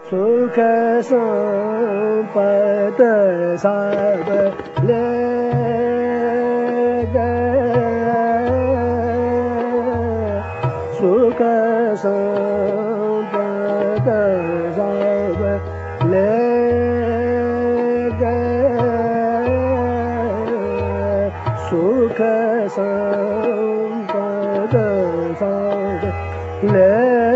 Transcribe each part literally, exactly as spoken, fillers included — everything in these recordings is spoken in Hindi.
सुख संपद सब ले सुख संपद सब ले सुख संपद सब ले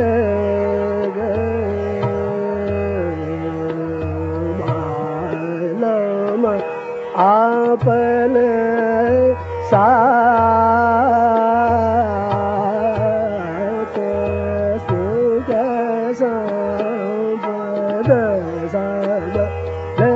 मालूम आपने साथ सुख संपद सब ले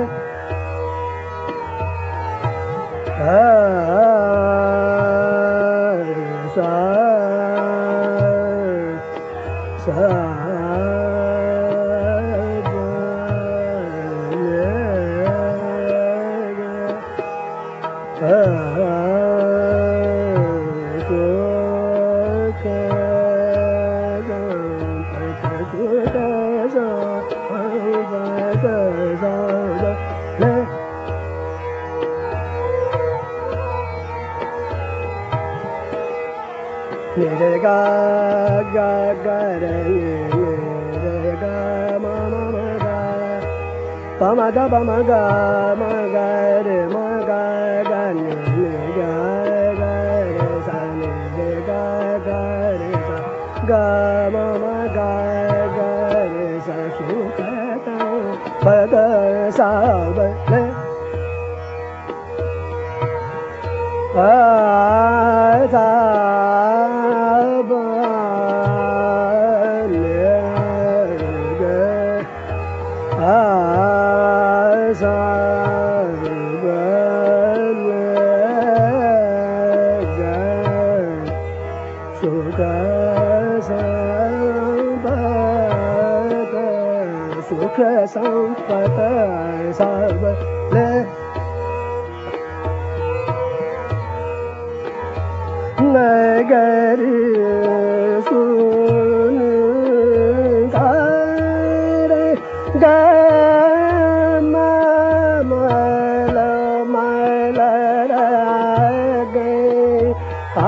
Nere ga ga ga re nere ga ma ma ma ga pa ma ga pa ma ga ma ga re ma ga ga ne ne ga ga re sa ne re ga ga re sa ga ma ma ga ga re sa su ka ta pa da sa ba le a ta सुख संपद सब ले नगरी सुन रे ग मल मल गे आ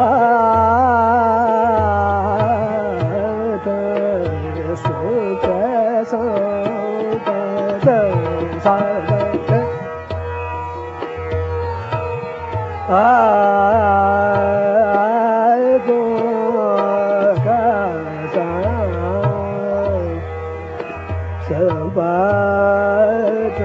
सुख संपद सब आए गो का संपद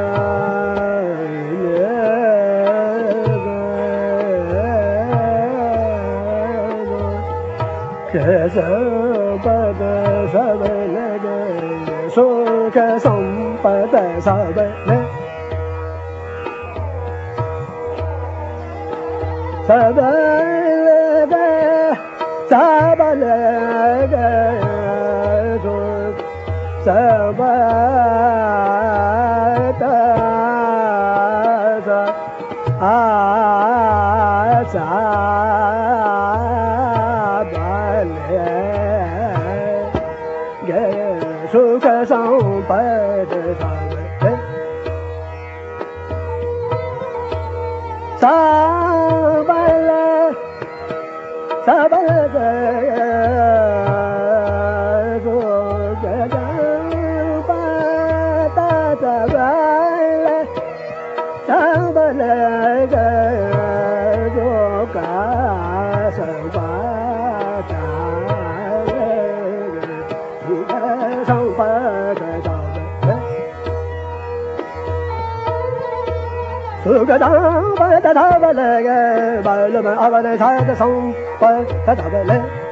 संपद सब लगे सुख संपद सब ले सब लगे सब लगे सुख संपद आशा सुख संपद सब सबल सबल जो का सुखदां पद धवल गे बल में अवध साध संपद धवल